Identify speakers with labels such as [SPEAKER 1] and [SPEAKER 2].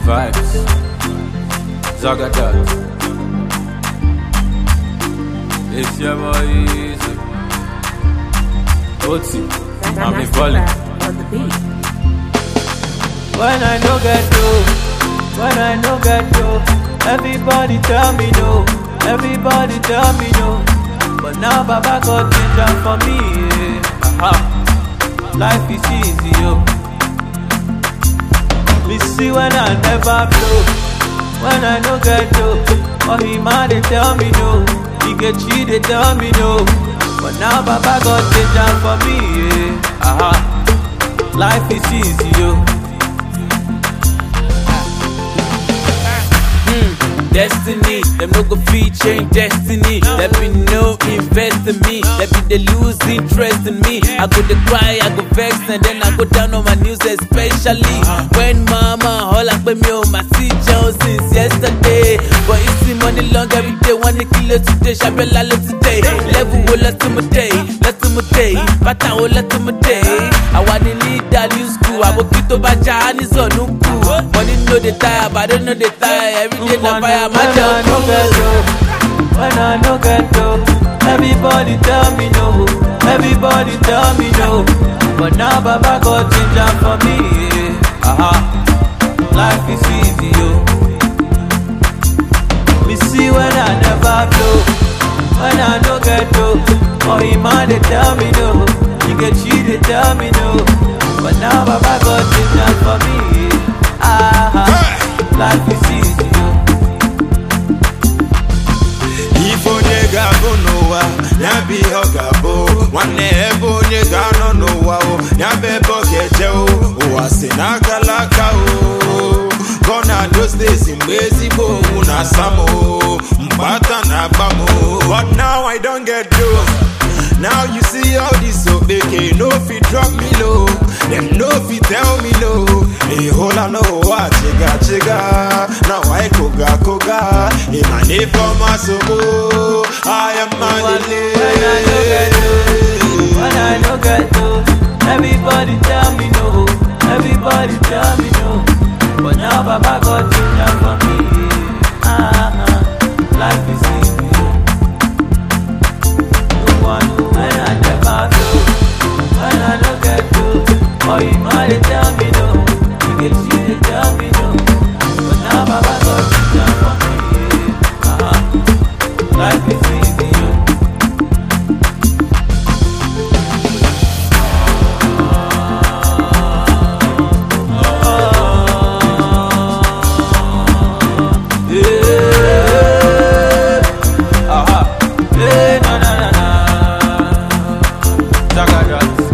[SPEAKER 1] Vibes. Zagadat. It's your boy Easy. Oti. I'm a volley. When I no get dough, everybody tell me no, everybody tell me no. But now Baba got ginger for me, yeah. Aha. Life is easy, yo. Me see when I never blow, when I no get dough. Oh, he man they tell me no, he get cheat they tell me no. But now Baba got ginger for me, yeah. Aha. Life is easy, yo. Destiny, them no go fit change destiny. There be no invest in me, there be they lose interest in me. I go to cry, I go vex, and then I go down on my news, especially when mama all up with me on my seat since yesterday. But you see money long every day, 1 kilo today, Shabella today. Level will let to my day, Pata will let to my day. I want to lead that new school, I will keep to Baja and it's on Nuku. Money know they tire, but I don't know they tire. Every day na fire. When I no get dough, everybody tell me no, everybody tell me no. But now Baba got ginger for me, yeah. Aha, life is easy, yo. Me see when I never blow, when I no get dough. Oh, he man they tell me no, he get cheat they tell me no. But now Baba got ginger for me, yeah. Aha, life is easy, yo.
[SPEAKER 2] Ifonyega bonowa, nyabi hogabo. Wanebo nyega no nowa o, nyabe bokeje o. Oasena kalaka o. Gonna those days in Mexico, una samo, mbata na bamo. But now I don't get those. Now you see all this so they can no fit drop me low. Them no fit tell me no. Hey, hola no wa chiga. Now I koga. In my name for my soul, I am Mandela.
[SPEAKER 1] When I no get dough, everybody tell me no, everybody tell me no. But now Baba got ginger for me. Life is easy. No one when I never do, when I no get dough. Oh, you might tell me no, you get you to tell me no. But now Baba got ginger for me. Life is easy. Zagadat.